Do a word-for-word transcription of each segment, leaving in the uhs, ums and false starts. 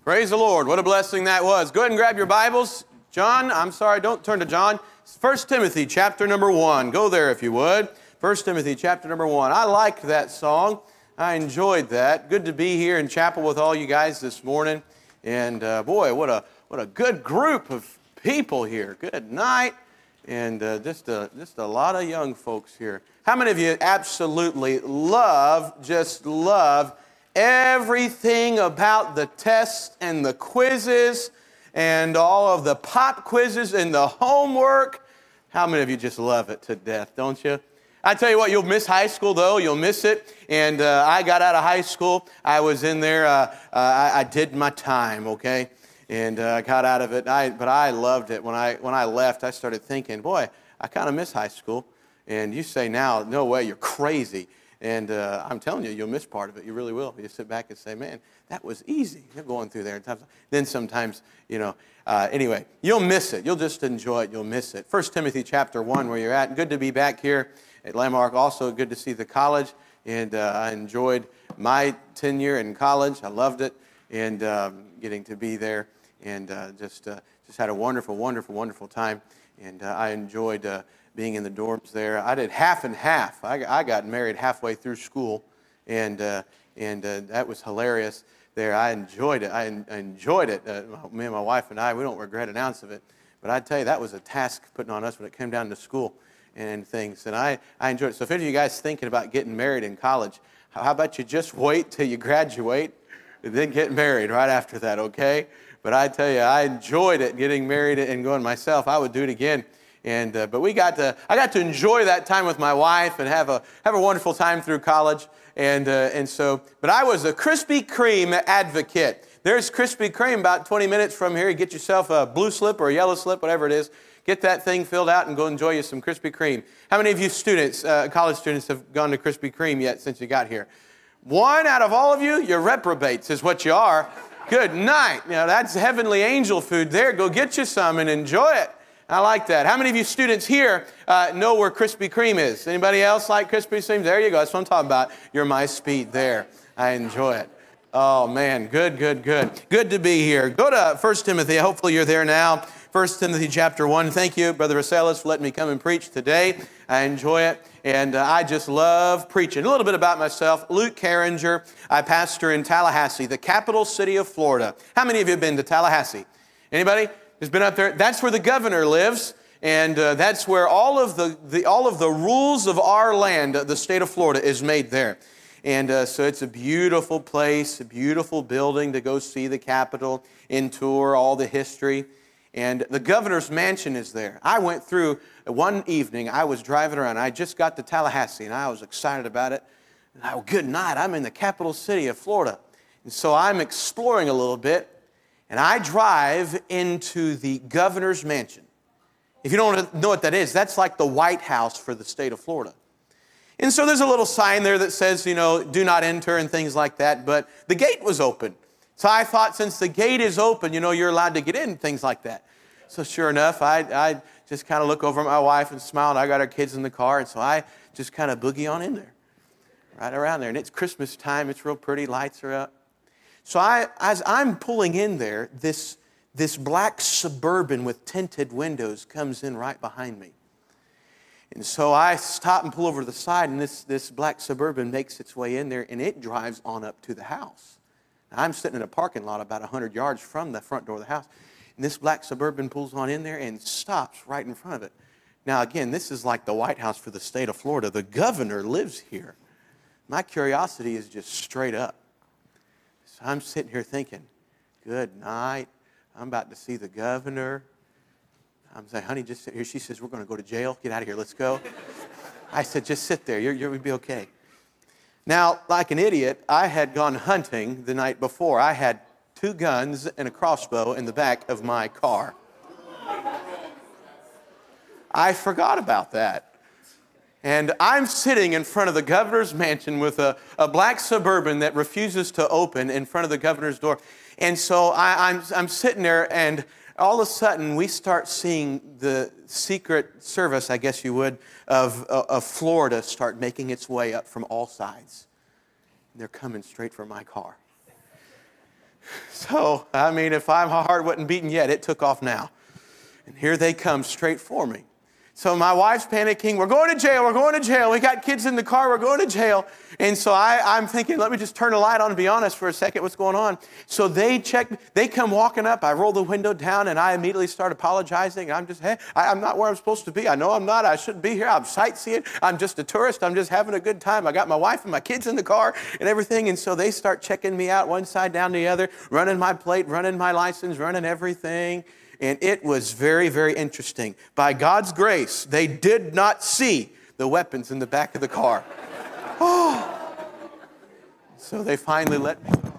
Praise the Lord. What a blessing that was. Go ahead and grab your Bibles. John, I'm sorry, don't turn to John. First Timothy chapter number one. Go there if you would. First Timothy chapter number one. I liked that song. I enjoyed that. Good to be here in chapel with all you guys this morning. And uh, boy, what a what a good group of people here. Good night. And uh, just, a, just a lot of young folks here. How many of you absolutely love, just love everything about the tests and the quizzes and all of the pop quizzes and the homework? How many of you just love it to death, don't you? I tell you what, you'll miss high school, though. You'll miss it. And uh, I got out of high school. I was in there. Uh, uh, I, I did my time, okay? And I uh, got out of it. I, but I loved it. When I, when I left, I started thinking, boy, I kind of miss high school. And you say now, no way, you're crazy. And uh, I'm telling you, you'll miss part of it. You really will. You sit back and say, man, that was easy. You're going through there. Then sometimes, you know, uh, anyway, you'll miss it. You'll just enjoy it. You'll miss it. First Timothy chapter one, where you're at. Good to be back here at Landmark. Also good to see the college. And uh, I enjoyed my tenure in college. I loved it. And um, getting to be there. And uh, just uh, just had a wonderful, wonderful, wonderful time. And uh, I enjoyed uh, being in the dorms there. I did half and half. I, I got married halfway through school, and uh, and uh, that was hilarious there. I enjoyed it. I, en- I enjoyed it. Uh, me and my wife and I, we don't regret an ounce of it. But I tell you, that was a task putting on us when it came down to school and things. And I, I enjoyed it. So if any of you guys thinking about getting married in college, how about you just wait till you graduate and then get married right after that, okay? But I tell you, I enjoyed it, getting married and going myself. I would do it again. And uh, but we got to, I got to enjoy that time with my wife and have a have a wonderful time through college. And uh, and so, but I was a Krispy Kreme advocate. There's Krispy Kreme about twenty minutes from here. You get yourself a blue slip or a yellow slip, whatever it is. Get that thing filled out and go enjoy you some Krispy Kreme. How many of you students, uh, college students, have gone to Krispy Kreme yet since you got here? One out of all of you, you're reprobates is what you are. Good night. You know, that's heavenly angel food there. Go get you some and enjoy it. I like that. How many of you students here uh, know where Krispy Kreme is? Anybody else like Krispy Kreme? There you go. That's what I'm talking about. You're my speed there. I enjoy it. Oh, man. Good, good, good. Good to be here. Go to First Timothy. Hopefully you're there now. First Timothy chapter one. Thank you, Brother Vaselis, for letting me come and preach today. I enjoy it. And uh, I just love preaching. A little bit about myself. Luke Carringer. I pastor in Tallahassee, the capital city of Florida. How many of you have been to Tallahassee? Anybody who's been up there? That's where the governor lives. And uh, that's where all of the, the all of the rules of our land, the state of Florida, is made there. And uh, so it's a beautiful place, a beautiful building to go see the Capitol and tour all the history. And the governor's mansion is there. I went through one evening. I was driving around. I just got to Tallahassee, and I was excited about it. And I, oh, good night. I'm in the capital city of Florida. And so I'm exploring a little bit, and I drive into the governor's mansion. If you don't know what that is, that's like the White House for the state of Florida. And so there's a little sign there that says, you know, do not enter and things like that. But the gate was open. So I thought, since the gate is open, you know, you're allowed to get in and things like that. So sure enough, I, I just kind of look over at my wife and smile, and I got our kids in the car. And so I just kind of boogie on in there, right around there. And it's Christmas time. It's real pretty. Lights are up. So I, as I'm pulling in there, this, this black Suburban with tinted windows comes in right behind me. And so I stop and pull over to the side, and this, this black Suburban makes its way in there, and it drives on up to the house. Now, I'm sitting in a parking lot about one hundred yards from the front door of the house. And this black Suburban pulls on in there and stops right in front of it. Now, again, this is like the White House for the state of Florida. The governor lives here. My curiosity is just straight up. So I'm sitting here thinking, good night. I'm about to see the governor. I'm saying, honey, just sit here. She says, we're going to go to jail. Get out of here. Let's go. I said, just sit there. You're, you'll be okay. Now, like an idiot, I had gone hunting the night before. I had two guns and a crossbow in the back of my car. I forgot about that. And I'm sitting in front of the governor's mansion with a, a black Suburban that refuses to open in front of the governor's door. And so I, I'm, I'm sitting there, and all of a sudden we start seeing the Secret Service, I guess you would, of, of Florida start making its way up from all sides. And they're coming straight for my car. So, I mean, if my heart wasn't beating yet, it took off now. And here they come straight for me. So my wife's panicking. We're going to jail. We're going to jail. We got kids in the car. We're going to jail. And so I, I'm thinking, let me just turn the light on and be honest for a second. What's going on? So they check. They come walking up. I roll the window down, and I immediately start apologizing. And I'm just, hey, I, I'm not where I'm supposed to be. I know I'm not. I shouldn't be here. I'm sightseeing. I'm just a tourist. I'm just having a good time. I got my wife and my kids in the car and everything. And so they start checking me out one side down the other, running my plate, running my license, running everything. And it was very, very interesting. By God's grace, they did not see the weapons in the back of the car. Oh. So they finally let me go.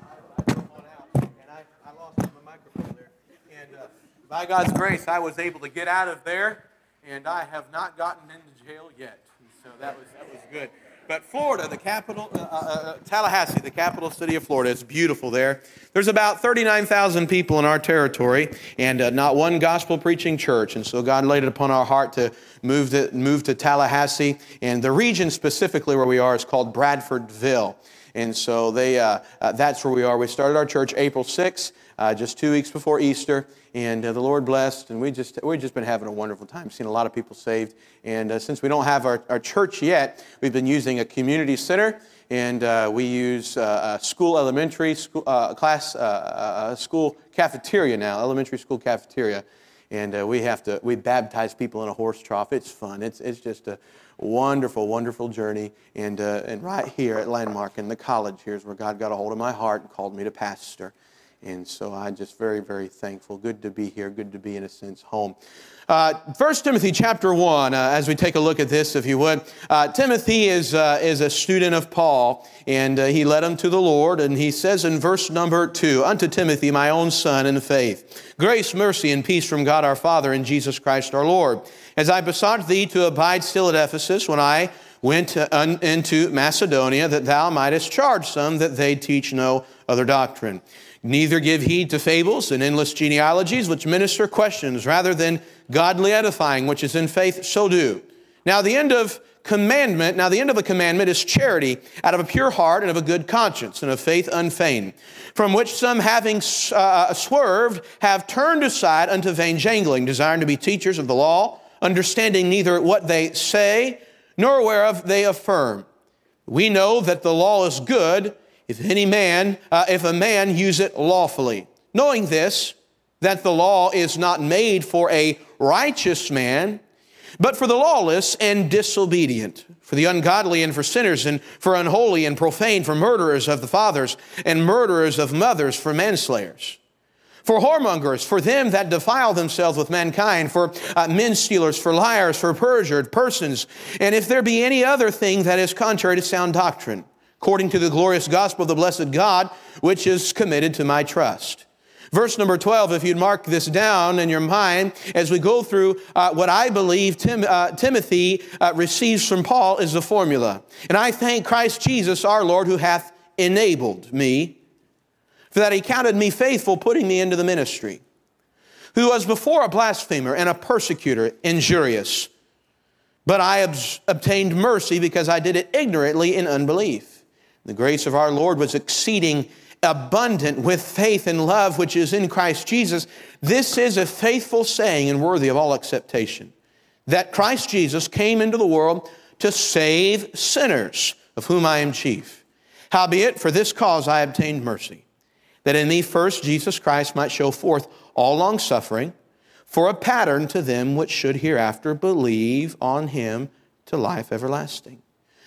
And I, I lost my microphone there. And uh, by God's grace, I was able to get out of there. And I have not gotten into jail yet. And so that was, that was good. But Florida, the capital, uh, uh, Tallahassee, the capital city of Florida, it's beautiful there. There's about thirty-nine thousand people in our territory and uh, not one gospel-preaching church. And so God laid it upon our heart to move to, move to Tallahassee. And the region specifically where we are is called Bradfordville. And so they uh, uh, that's where we are. We started our church April sixth, uh, just two weeks before Easter. And uh, the Lord blessed, and we just, we've just been having a wonderful time. Seen a lot of people saved. And uh, since we don't have our, our church yet, we've been using a community center. And uh, we use uh, a school elementary school, uh, class, uh, a school cafeteria now, elementary school cafeteria. And uh, we have to, we baptize people in a horse trough. It's fun. It's, it's just a wonderful, wonderful journey. And, uh, and right here at Landmark in the college, here's where God got a hold of my heart and called me to pastor. And so I'm just very, very thankful. Good to be here. Good to be, in a sense, home. Uh, First Timothy chapter one, uh, as we take a look at this, if you would. Uh, Timothy is, uh, is a student of Paul, and uh, he led him to the Lord. And he says in verse number two, "Unto Timothy, my own son in the faith, grace, mercy, and peace from God our Father and Jesus Christ our Lord. As I besought thee to abide still at Ephesus when I went uh, into Macedonia, that thou mightest charge some that they teach no other doctrine. Neither give heed to fables and endless genealogies, which minister questions, rather than godly edifying, which is in faith, so do. Now the end of commandment, now the end of a commandment is charity, out of a pure heart and of a good conscience, and of faith unfeigned, from which some having uh, swerved have turned aside unto vain jangling, desiring to be teachers of the law, understanding neither what they say, nor whereof they affirm. We know that the law is good, if any man, uh, if a man use it lawfully. Knowing this, that the law is not made for a righteous man, but for the lawless and disobedient, for the ungodly and for sinners, and for unholy and profane, for murderers of the fathers, and murderers of mothers, for manslayers, for whoremongers, for them that defile themselves with mankind, for uh, men stealers, for liars, for perjured persons, and if there be any other thing that is contrary to sound doctrine, according to the glorious gospel of the blessed God, which is committed to my trust." Verse number twelve, if you'd mark this down in your mind, as we go through uh, what I believe Tim, uh, Timothy uh, receives from Paul is the formula. "And I thank Christ Jesus our Lord, who hath enabled me, for that he counted me faithful, putting me into the ministry, who was before a blasphemer and a persecutor, injurious. But I ob- obtained mercy because I did it ignorantly in unbelief. The grace of our Lord was exceeding abundant with faith and love which is in Christ Jesus. This is a faithful saying and worthy of all acceptation, that Christ Jesus came into the world to save sinners, of whom I am chief. Howbeit, for this cause I obtained mercy, that in me first Jesus Christ might show forth all longsuffering, for a pattern to them which should hereafter believe on him to life everlasting."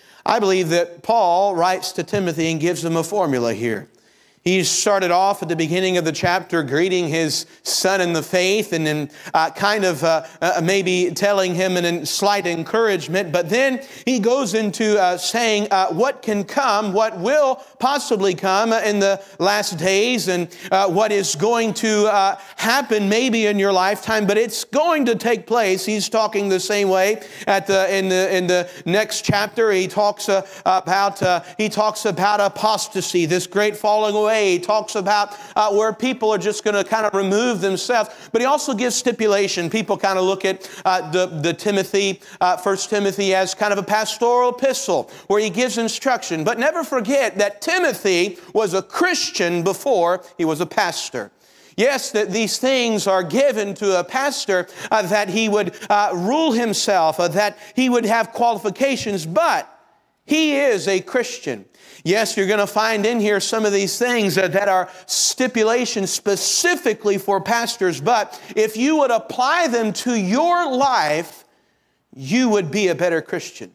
I believe that Paul writes to Timothy and gives him a formula here. He started off at the beginning of the chapter greeting his son in the faith and then uh, kind of uh, uh, maybe telling him a slight encouragement. But then he goes into uh, saying uh, what can come, what will possibly come in the last days, and uh, what is going to uh, happen maybe in your lifetime, but it's going to take place. He's talking the same way at the in the in the next chapter. He talks uh, about uh, he talks about apostasy, this great falling away away. He talks about uh, where people are just going to kind of remove themselves. But he also gives stipulation. People kind of look at uh, the, the Timothy, uh, First Timothy as kind of a pastoral epistle where he gives instruction. But never forget that Timothy was a Christian before he was a pastor. Yes, that these things are given to a pastor, uh, that he would uh, rule himself, uh, that he would have qualifications, but he is a Christian. Yes, you're going to find in here some of these things that, that are stipulations specifically for pastors, but if you would apply them to your life, you would be a better Christian.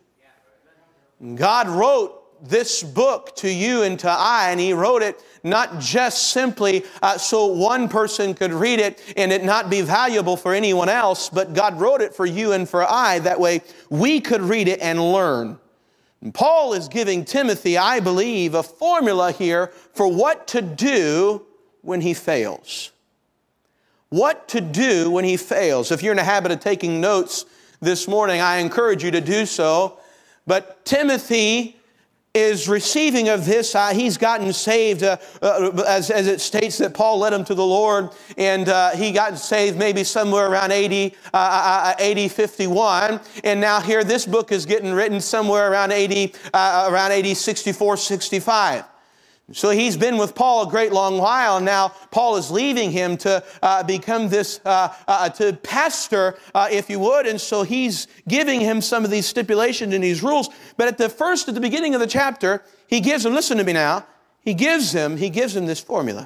God wrote this book to you and to I, and He wrote it not just simply uh, so one person could read it and it not be valuable for anyone else, but God wrote it for you and for I. That way we could read it and learn. And Paul is giving Timothy, I believe, a formula here for what to do when he fails. What to do when he fails. If you're in the habit of taking notes this morning, I encourage you to do so. But Timothy is receiving of this. Uh, he's gotten saved, uh, uh, as, as it states that Paul led him to the Lord, and uh, he got saved maybe somewhere around eighty, uh, A D fifty-one, and now here this book is getting written somewhere around eighty, uh, around A D sixty-four, sixty-five. So he's been with Paul a great long while, and now Paul is leaving him to uh, become this, uh, uh, to pastor, uh, if you would, and so he's giving him some of these stipulations and these rules. But at the first, at the beginning of the chapter, he gives him, listen to me now, he gives him, he gives him this formula.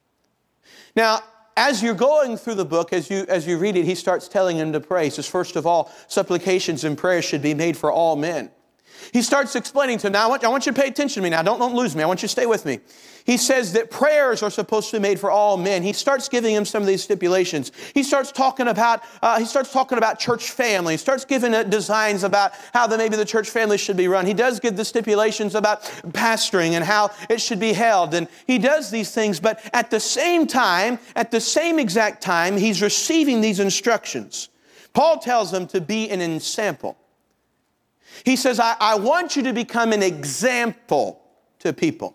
Now, as you're going through the book, as you, as you read it, he starts telling him to pray. He says, first of all, supplications and prayers should be made for all men. He starts explaining to him, now I want, I want you to pay attention to me now. Don't, don't lose me. I want you to stay with me. He says that prayers are supposed to be made for all men. He starts giving him some of these stipulations. He starts talking about, uh, he starts talking about church family. He starts giving uh, designs about how the, maybe the church family should be run. He does give the stipulations about pastoring and how it should be held. And he does these things, but at the same time, at the same exact time, he's receiving these instructions. Paul tells him to be an example. He says, I, I want you to become an example to people.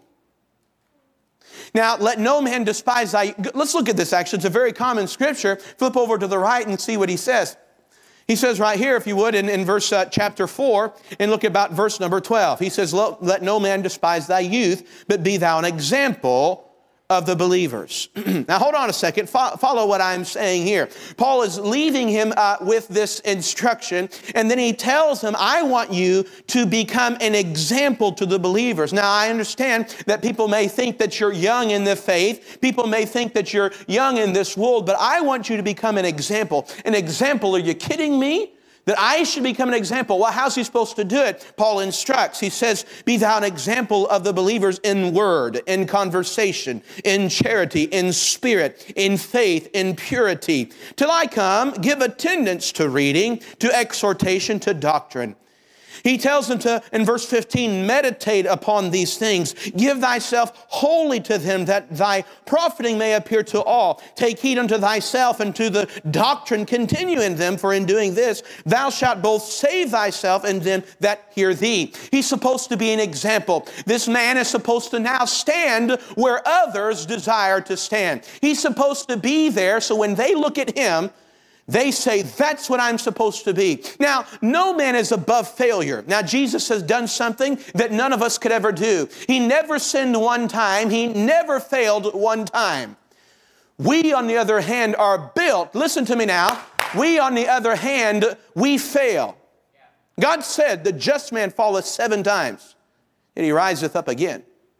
Now, let no man despise thy... Let's look at this, actually. It's a very common scripture. Flip over to the right and see what he says. He says right here, if you would, in, in verse uh, chapter four, and look about verse number twelve. He says, let no man despise thy youth, but be thou an example of the believers. Now, hold on a second. Fo- follow what I'm saying here. Paul is leaving him uh, with this instruction, and then he tells him, I want you to become an example to the believers. Now, I understand that people may think that you're young in the faith. People may think that you're young in this world, but I want you to become an example. An example, are you kidding me? That I should become an example. Well, how's he supposed to do it? Paul instructs. He says, be thou an example of the believers in word, in conversation, in charity, in spirit, in faith, in purity. Till I come, give attendance to reading, to exhortation, to doctrine. He tells them to, in verse fifteen, meditate upon these things. Give thyself wholly to them, that thy profiting may appear to all. Take heed unto thyself and to the doctrine. Continue in them, for in doing this, thou shalt both save thyself and them that hear thee. He's supposed to be an example. This man is supposed to now stand where others desire to stand. He's supposed to be there, so when they look at him, they say, that's what I'm supposed to be. Now, no man is above failure. Now, Jesus has done something that none of us could ever do. He never sinned one time. He never failed one time. We, on the other hand, are built. Listen to me now. We, on the other hand, we fail. God said, the just man falleth seven times, and he riseth up again.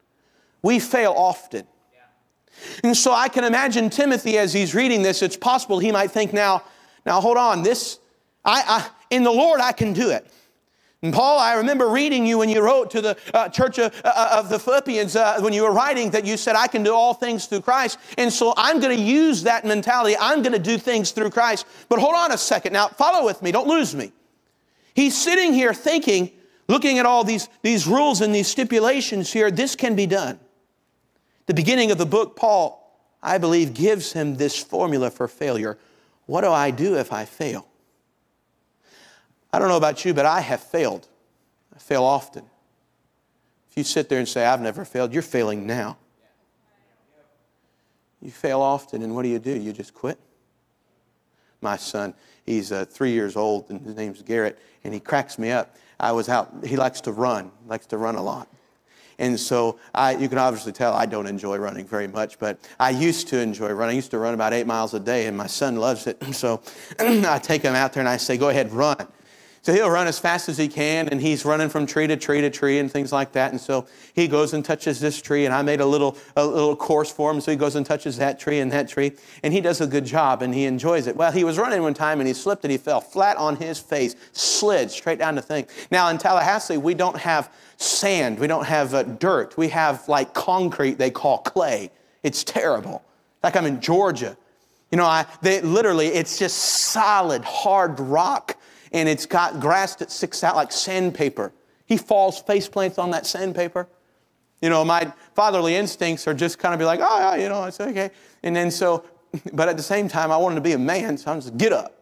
We fail often. And so I can imagine Timothy, as he's reading this, it's possible he might think, now, now hold on, this, I, I, in the Lord I can do it. And Paul, I remember reading you when you wrote to the uh, church of, uh, of the Philippians, uh, when you were writing, that you said, I can do all things through Christ. And so I'm going to use that mentality. I'm going to do things through Christ. But hold on a second. Now, follow with me. Don't lose me. He's sitting here thinking, looking at all these, these rules and these stipulations here, this can be done. The beginning of the book, Paul, I believe, gives him this formula for failure. What do I do if I fail? I don't know about you, but I have failed. I fail often. If you sit there and say, I've never failed, you're failing now. You fail often, and what do you do? You just quit? My son, he's uh, three years old, and his name's Garrett, and he cracks me up. I was out, he likes to run, likes to run a lot. And so I, you can obviously tell I don't enjoy running very much, but I used to enjoy running. I used to run about eight miles a day, and my son loves it. So I take him out there, and I say, go ahead, run. So he'll run as fast as he can, and he's running from tree to tree to tree and things like that. And so he goes and touches this tree, and I made a little a little course for him. So he goes and touches that tree and that tree, and he does a good job, and he enjoys it. Well, he was running one time, and he slipped, and he fell flat on his face, slid straight down the thing. Now, in Tallahassee, we don't have sand. We don't have uh, dirt. We have, like, concrete they call clay. It's terrible. Like I'm in Georgia. You know, I they literally, it's just solid, hard rock. And it's got grass that sticks out like sandpaper. He falls face plants on that sandpaper. You know, my fatherly instincts are just kind of be like, oh, yeah, you know, it's okay. And then so, but at the same time, I wanted to be a man, so I'm just, get up.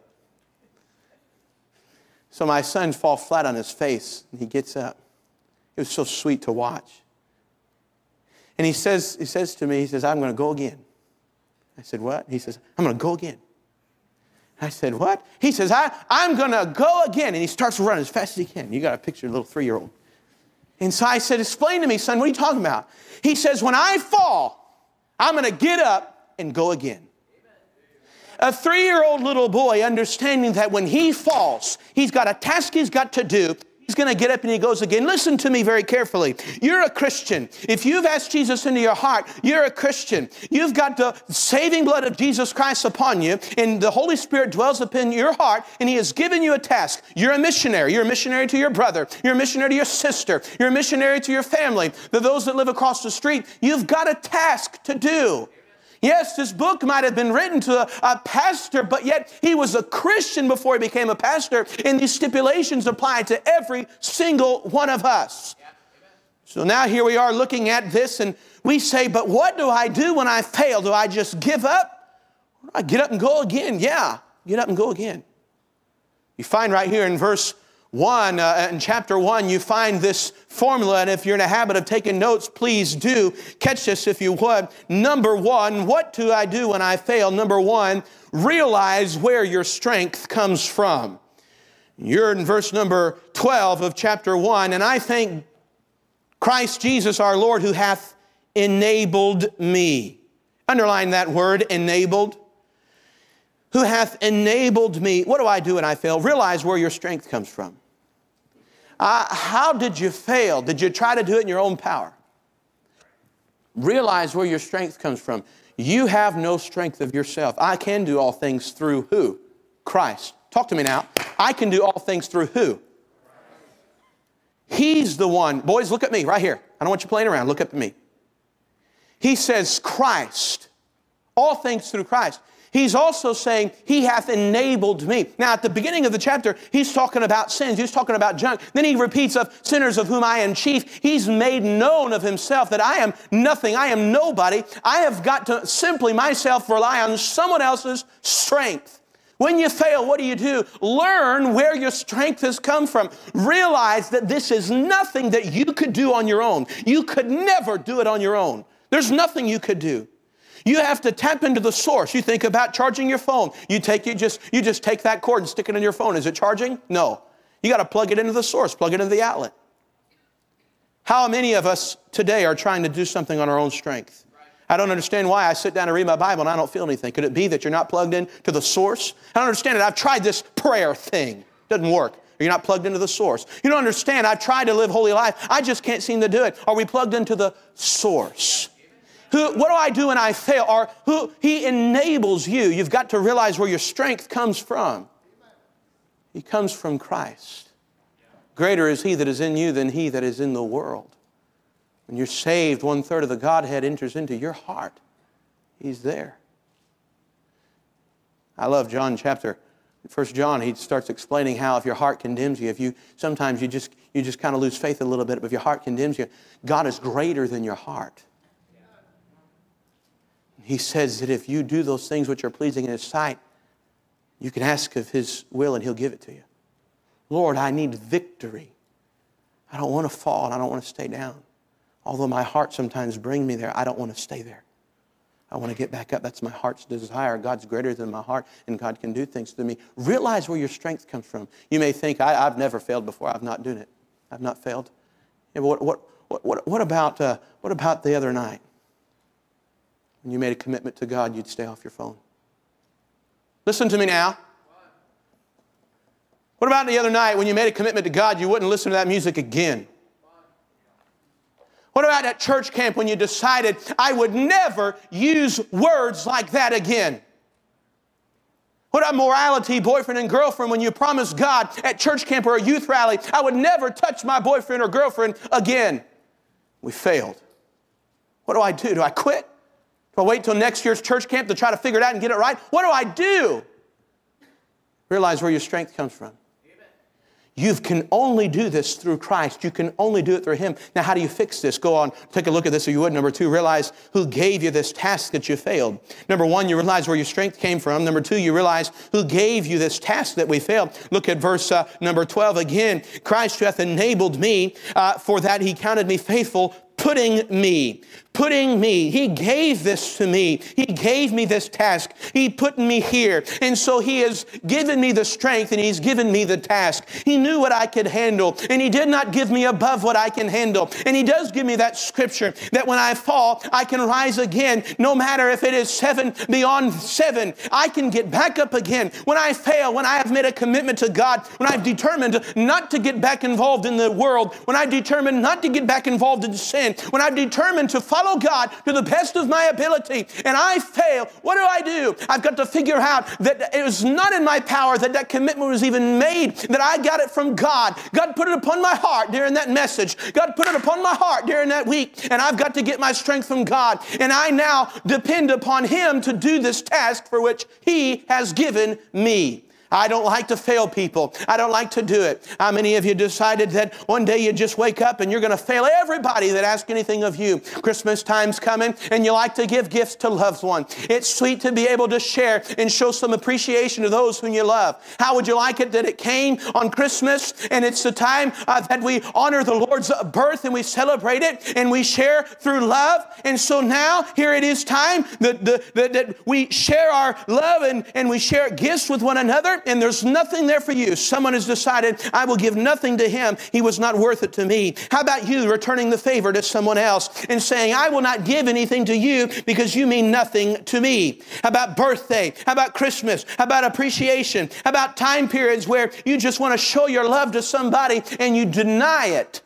So my son falls flat on his face, and he gets up. It was so sweet to watch. And he says, he says to me, he says, I'm going to go again. I said, what? He says, I'm going to go again. I said, what? He says, I, I'm going to go again. And he starts running as fast as he can. You got to picture a little three-year-old. And so I said, explain to me, son, what are you talking about? He says, when I fall, I'm going to get up and go again. A three-year-old little boy understanding that when he falls, he's got a task he's got to do. He's going to get up and he goes again. Listen to me very carefully. You're a Christian. If you've asked Jesus into your heart, you're a Christian. You've got the saving blood of Jesus Christ upon you, and the Holy Spirit dwells upon your heart, and He has given you a task. You're a missionary. You're a missionary to your brother. You're a missionary to your sister. You're a missionary to your family. To those that live across the street, you've got a task to do. Yes, this book might have been written to a, a pastor, but yet he was a Christian before he became a pastor, and these stipulations apply to every single one of us. Yeah. So now here we are looking at this, and we say, but what do I do when I fail? Do I just give up? Or do I get up and go again? Yeah, get up and go again. You find right here in verse one, uh, in chapter one, you find this formula, and if you're in a habit of taking notes, please do catch this if you would. Number one, what do I do when I fail? Number one, realize where your strength comes from. You're in verse number twelve of chapter one, and I thank Christ Jesus our Lord who hath enabled me. Underline that word, enabled. Who hath enabled me. What do I do when I fail? Realize where your strength comes from. Uh, how did you fail? Did you try to do it in your own power? Realize where your strength comes from. You have no strength of yourself. I can do all things through who? Christ. Talk to me now. I can do all things through who? He's the one. Boys, look at me right here. I don't want you playing around. Look up at me. He says Christ. All things through Christ. He's also saying, He hath enabled me. Now, at the beginning of the chapter, he's talking about sins. He's talking about junk. Then he repeats of sinners of whom I am chief. He's made known of himself that I am nothing. I am nobody. I have got to simply myself rely on someone else's strength. When you fail, what do you do? Learn where your strength has come from. Realize that this is nothing that you could do on your own. You could never do it on your own. There's nothing you could do. You have to tap into the source. You think about charging your phone. You take you just you just take that cord and stick it in your phone. Is it charging? No. You got to plug it into the source, plug it into the outlet. How many of us today are trying to do something on our own strength? I don't understand why I sit down and read my Bible and I don't feel anything. Could it be that you're not plugged in to the source? I don't understand it. I've tried this prayer thing. It doesn't work. You're not plugged into the source. You don't understand. I've tried to live holy life. I just can't seem to do it. Are we plugged into the source? Who, what do I do when I fail? Or who He enables you. You've got to realize where your strength comes from. He comes from Christ. Greater is He that is in you than he that is in the world. When you're saved, one third of the Godhead enters into your heart. He's there. I love John chapter, First John, he starts explaining how if your heart condemns you, if you, sometimes you just, you just kind of lose faith a little bit, but if your heart condemns you, God is greater than your heart. He says that if you do those things which are pleasing in His sight, you can ask of His will and He'll give it to you. Lord, I need victory. I don't want to fall and I don't want to stay down. Although my heart sometimes brings me there, I don't want to stay there. I want to get back up. That's my heart's desire. God's greater than my heart, and God can do things to me. Realize where your strength comes from. You may think, I, I've never failed before. I've not done it. I've not failed. Yeah, but what, what, what, what, what, about, uh, what about the other night? When you made a commitment to God, you'd stay off your phone. Listen to me now. What about the other night when you made a commitment to God, you wouldn't listen to that music again? What about at church camp when you decided, I would never use words like that again? What about morality, boyfriend and girlfriend, when you promised God at church camp or a youth rally, I would never touch my boyfriend or girlfriend again? We failed. What do I do? Do I quit? Do I wait till next year's church camp to try to figure it out and get it right? What do I do? Realize where your strength comes from. You can only do this through Christ. You can only do it through Him. Now, how do you fix this? Go on, take a look at this if you would. Number two, realize who gave you this task that you failed. Number one, you realize where your strength came from. Number two, you realize who gave you this task that we failed. Look at verse uh, number twelve again. Christ hath enabled me, uh, for that He counted me faithful, putting me. Putting me. He gave this to me. He gave me this task. He put me here. And so He has given me the strength and He's given me the task. He knew what I could handle, and He did not give me above what I can handle. And He does give me that scripture that when I fall, I can rise again. No matter if it is seven beyond seven, I can get back up again. When I fail, when I have made a commitment to God, when I've determined not to get back involved in the world, when I've determined not to get back involved in sin, when I've determined to follow God to the best of my ability, and I fail, what do I do? I've got to figure out that it was not in my power that that commitment was even made, that I got it from God. God put it upon my heart during that message. God put it upon my heart during that week, and I've got to get my strength from God, and I now depend upon Him to do this task for which He has given me. I don't like to fail people. I don't like to do it. How many of you decided that one day you just wake up and you're going to fail everybody that asks anything of you? Christmas time's coming and you like to give gifts to loved ones. It's sweet to be able to share and show some appreciation to those whom you love. How would you like it that it came on Christmas and it's the time uh, that we honor the Lord's birth and we celebrate it and we share through love? And so now here it is time that, that, that, that we share our love and, and we share gifts with one another. And there's nothing there for you. Someone has decided, I will give nothing to him. He was not worth it to me. How about you returning the favor to someone else and saying, I will not give anything to you because you mean nothing to me? How about birthday? How about Christmas? How about appreciation? How about time periods where you just want to show your love to somebody and you deny it?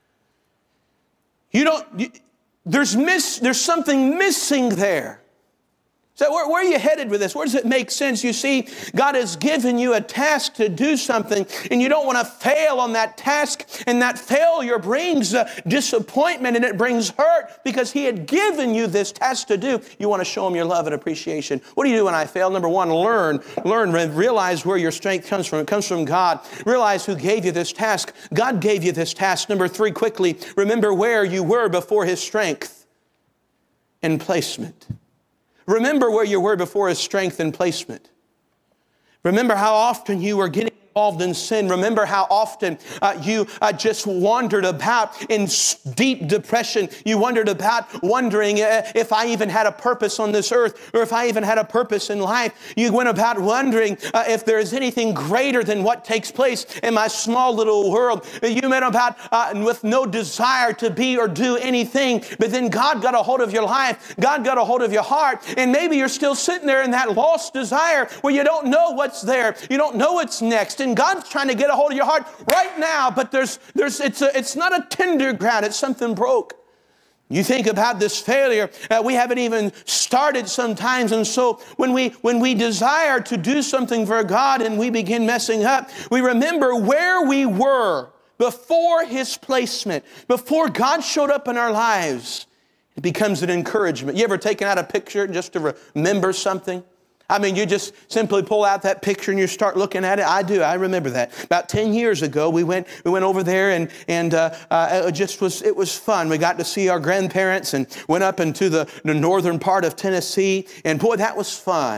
You don't, you, there's, miss, there's something missing there. So where, where are you headed with this? Where does it make sense? You see, God has given you a task to do something, and you don't want to fail on that task, and that failure brings uh, disappointment, and it brings hurt because He had given you this task to do. You want to show Him your love and appreciation. What do you do when I fail? Number one, learn. Learn. Realize where your strength comes from. It comes from God. Realize who gave you this task. God gave you this task. Number three, quickly, remember where you were before His strength and placement. Remember where you were before His strength and placement. Remember how often you were getting involved in sin. Remember how often uh, you uh, just wandered about in deep depression. You wondered about wondering uh, if I even had a purpose on this earth, or if I even had a purpose in life. You went about wondering uh, if there is anything greater than what takes place in my small little world. You went about uh, with no desire to be or do anything, but then God got a hold of your life. God got a hold of your heart, and maybe you're still sitting there in that lost desire where you don't know what's there. You don't know what's next. And God's trying to get a hold of your heart right now, but there's, there's, it's, a, it's not a tender ground. It's something broke. You think about this failure. Uh, we haven't even started sometimes, and so when we when we desire to do something for God and we begin messing up, we remember where we were before His placement, before God showed up in our lives. It becomes an encouragement. You ever taken out a picture just to remember something? I mean, you just simply pull out that picture and you start looking at it. I do. I remember that. About ten years ago, we went we went over there, and and uh, uh, it just was it was fun. We got to see our grandparents and went up into the, the northern part of Tennessee, and boy, that was fun.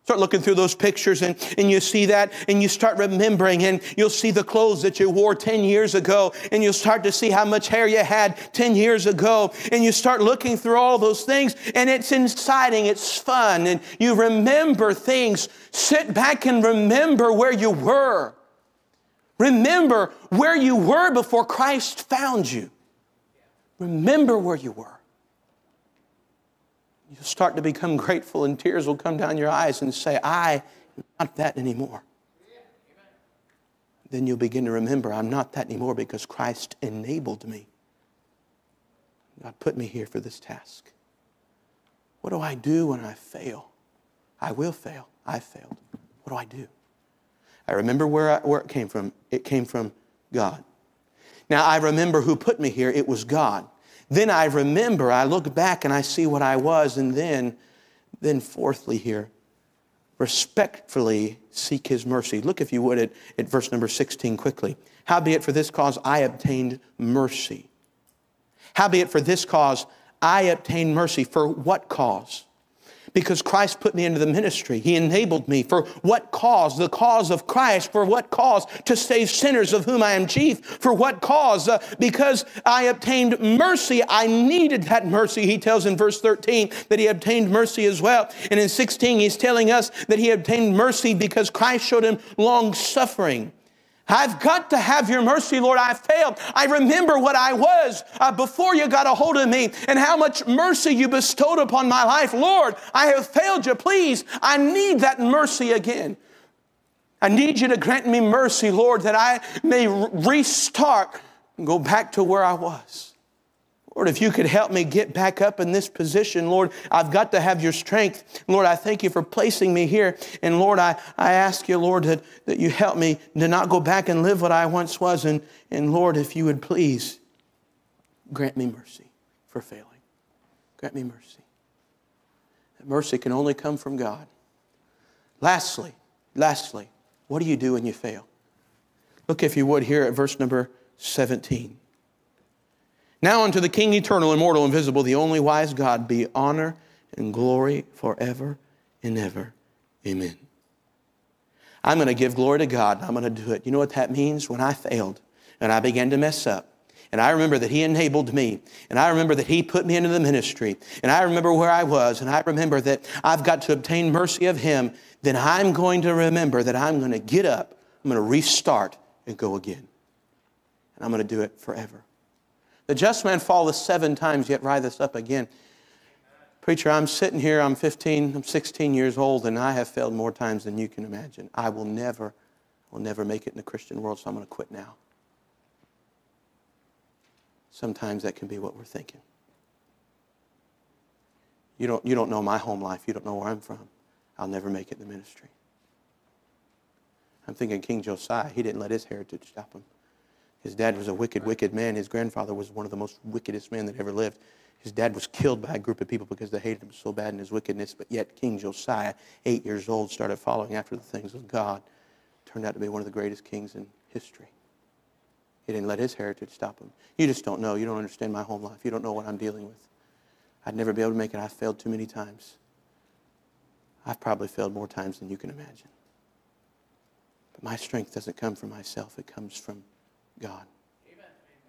Start looking through those pictures and, and you see that and you start remembering, and you'll see the clothes that you wore ten years ago, and you'll start to see how much hair you had ten years ago, and you start looking through all those things, and it's exciting, it's fun, and you remember things. Sit back and remember where you were. Remember where you were before Christ found you. Remember where you were. You'll start to become grateful, and tears will come down your eyes and say, I am not that anymore. Then you'll begin to remember, I'm not that anymore because Christ enabled me. God put me here for this task. What do I do when I fail? I will fail. I failed. What do I do? I remember where, I, where it came from. It came from God. Now, I remember who put me here. It was God. Then I remember, I look back and I see what I was, and then, then fourthly here, respectfully seek His mercy. Look, if you would, at, at verse number sixteen quickly. Howbeit for this cause I obtained mercy. Howbeit for this cause I obtained mercy. For what cause? Because Christ put me into the ministry. He enabled me. For what cause? The cause of Christ. For what cause? To save sinners, of whom I am chief. For what cause? Uh, because I obtained mercy. I needed that mercy. He tells in verse thirteen that He obtained mercy as well. And in sixteen, He's telling us that He obtained mercy because Christ showed Him long suffering. I've got to have your mercy, Lord. I failed. I remember what I was uh, before you got a hold of me, and how much mercy you bestowed upon my life. Lord, I have failed you. Please, I need that mercy again. I need you to grant me mercy, Lord, that I may restart and go back to where I was. Lord, if you could help me get back up in this position, Lord, I've got to have your strength. Lord, I thank you for placing me here. And Lord, I, I ask you, Lord, that, that you help me to not go back and live what I once was. And, and Lord, if you would please grant me mercy for failing. Grant me mercy. That mercy can only come from God. Lastly, lastly, what do you do when you fail? Look, if you would, here at verse number seventeen. Now unto the King eternal, immortal, invisible, the only wise God, be honor and glory forever and ever. Amen. I'm going to give glory to God. I'm going to do it. You know what that means? When I failed and I began to mess up, and I remember that He enabled me, and I remember that He put me into the ministry, and I remember where I was, and I remember that I've got to obtain mercy of Him, then I'm going to remember that I'm going to get up, I'm going to restart and go again. And I'm going to do it forever. The just man falleth seven times, yet riseth up again. Preacher, I'm sitting here, I'm fifteen, I'm sixteen years old, and I have failed more times than you can imagine. I will never, will never make it in the Christian world, so I'm going to quit now. Sometimes that can be what we're thinking. You don't, you don't know my home life. You don't know where I'm from. I'll never make it in the ministry. I'm thinking King Josiah, he didn't let his heritage stop him. His dad was a wicked, wicked man. His grandfather was one of the most wickedest men that ever lived. His dad was killed by a group of people because they hated him so bad in his wickedness. But yet King Josiah, eight years old, started following after the things of God. Turned out to be one of the greatest kings in history. He didn't let his heritage stop him. You just don't know. You don't understand my home life. You don't know what I'm dealing with. I'd never be able to make it. I've failed too many times. I've probably failed more times than you can imagine. But my strength doesn't come from myself. It comes from God. Amen.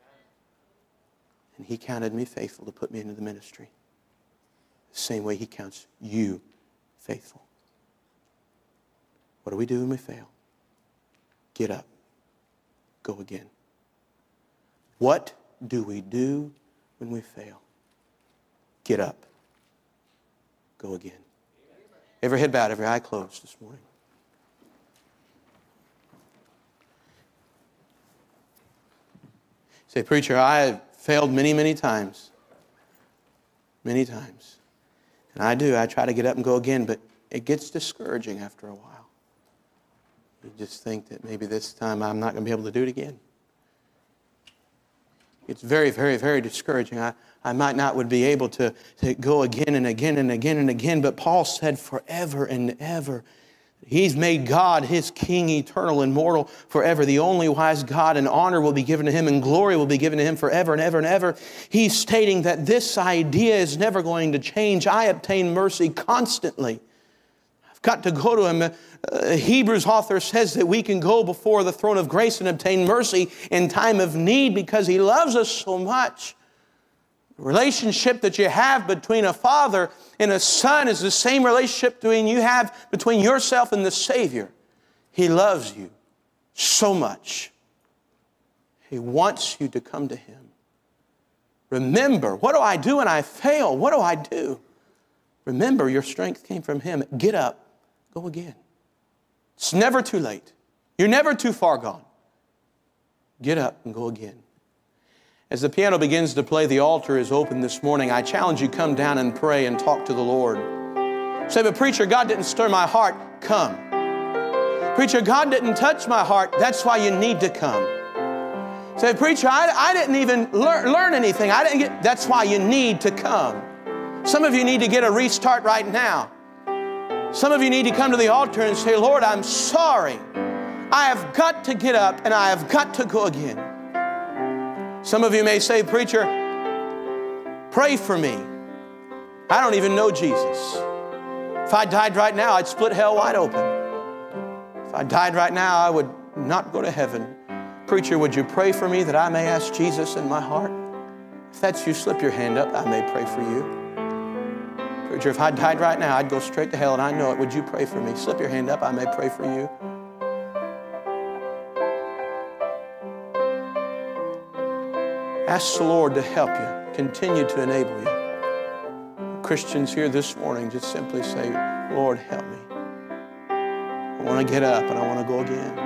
And He counted me faithful to put me into the ministry. The same way He counts you faithful. What do we do when we fail? Get up. Go again. What do we do when we fail? Get up. Go again. Every head bowed, every eye closed this morning. Say, preacher, I have failed many, many times. Many times. And I do. I try to get up and go again, but it gets discouraging after a while. You just think that maybe this time I'm not going to be able to do it again. It's very, very, very discouraging. I, I might not would be able to, to go again and again and again and again, but Paul said forever and ever. He's made God His King, eternal, immortal, forever. The only wise God, and honor will be given to Him, and glory will be given to Him forever and ever and ever. He's stating that this idea is never going to change. I obtain mercy constantly. I've got to go to Him. Uh, Hebrews author says that we can go before the throne of grace and obtain mercy in time of need because He loves us so much. The relationship that you have between a father and a son is the same relationship between you have between yourself and the Savior. He loves you so much. He wants you to come to Him. Remember, what do I do when I fail? What do I do? Remember, your strength came from Him. Get up. Go again. It's never too late. You're never too far gone. Get up and go again. As the piano begins to play, the altar is open this morning. I challenge you, come down and pray and talk to the Lord. Say, but preacher, God didn't stir my heart. Come. Preacher, God didn't touch my heart. That's why you need to come. Say, preacher, I, I didn't even learn, learn anything. I didn't get. That's why you need to come. Some of you need to get a restart right now. Some of you need to come to the altar and say, Lord, I'm sorry. I have got to get up and I have got to go again. Some of you may say, preacher, pray for me. I don't even know Jesus. If I died right now, I'd split hell wide open. If I died right now, I would not go to heaven. Preacher, would you pray for me that I may ask Jesus in my heart? If that's you, slip your hand up. I may pray for you. Preacher, if I died right now, I'd go straight to hell and I know it. Would you pray for me? Slip your hand up. I may pray for you. Ask the Lord to help you, continue to enable you. Christians here this morning, just simply say, Lord, help me. I want to get up and I want to go again.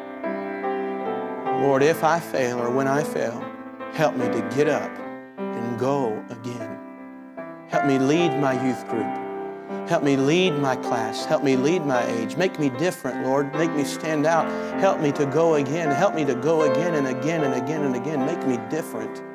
Lord, if I fail or when I fail, help me to get up and go again. Help me lead my youth group. Help me lead my class. Help me lead my age. Make me different, Lord. Make me stand out. Help me to go again. Help me to go again and again and again and again. Make me different.